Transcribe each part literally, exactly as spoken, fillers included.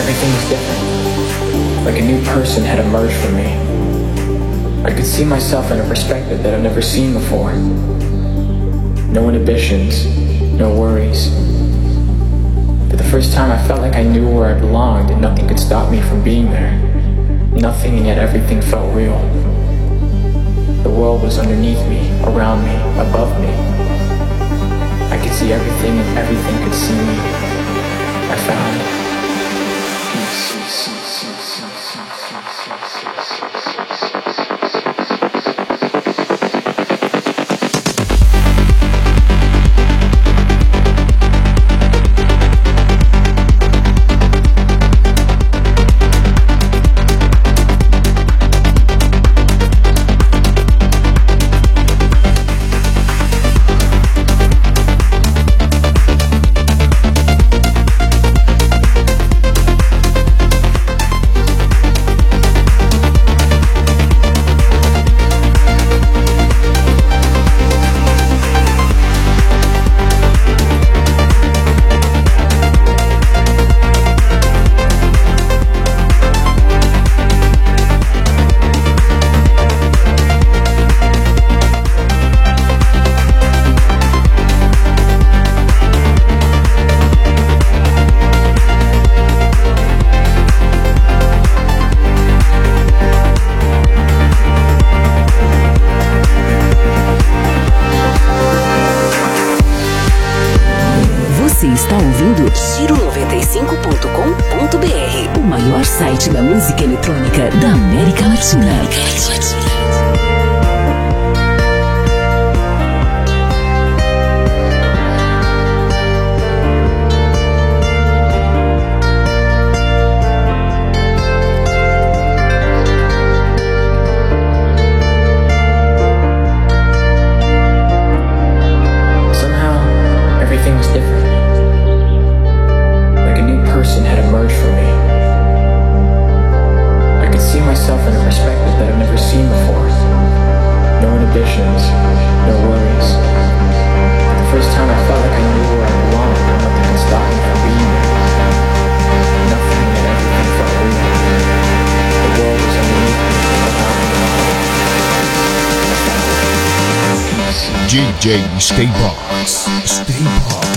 Everything was different, like a new person had emerged from me. I could see myself in a perspective that I've never seen before. No inhibitions, no worries. For the first time I felt like I knew where I belonged and nothing could stop me from being there. Nothing, and yet everything felt real. The world was underneath me, around me, above me. I could see everything and everything could see me. I found peace. Você está ouvindo Giro noventa e cinco ponto com ponto b r, o maior site da música eletrônica da América Latina. D J Staybox, Staybox.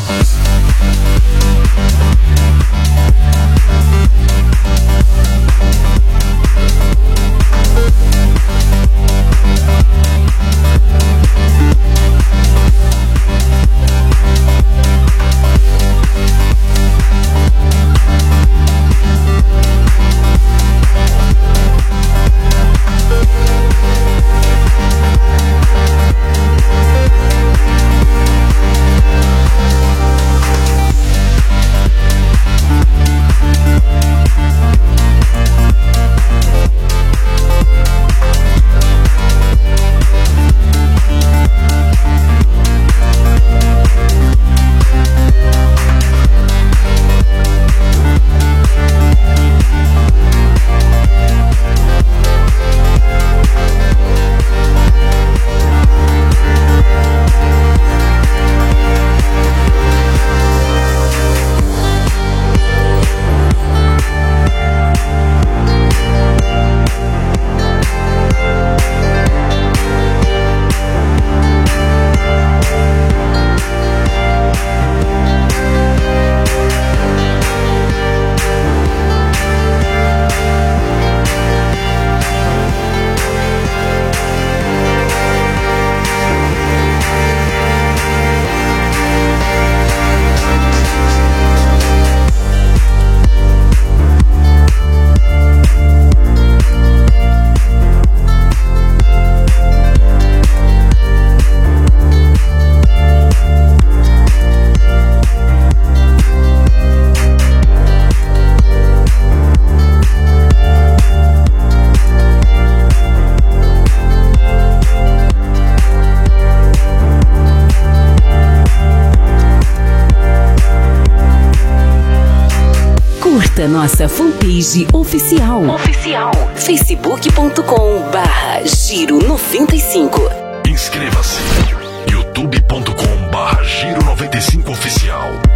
Curta nossa fanpage oficial. Oficial. facebook ponto com barra Giro noventa e cinco. Inscreva-se. youtube ponto com barra Giro noventa e cinco Oficial.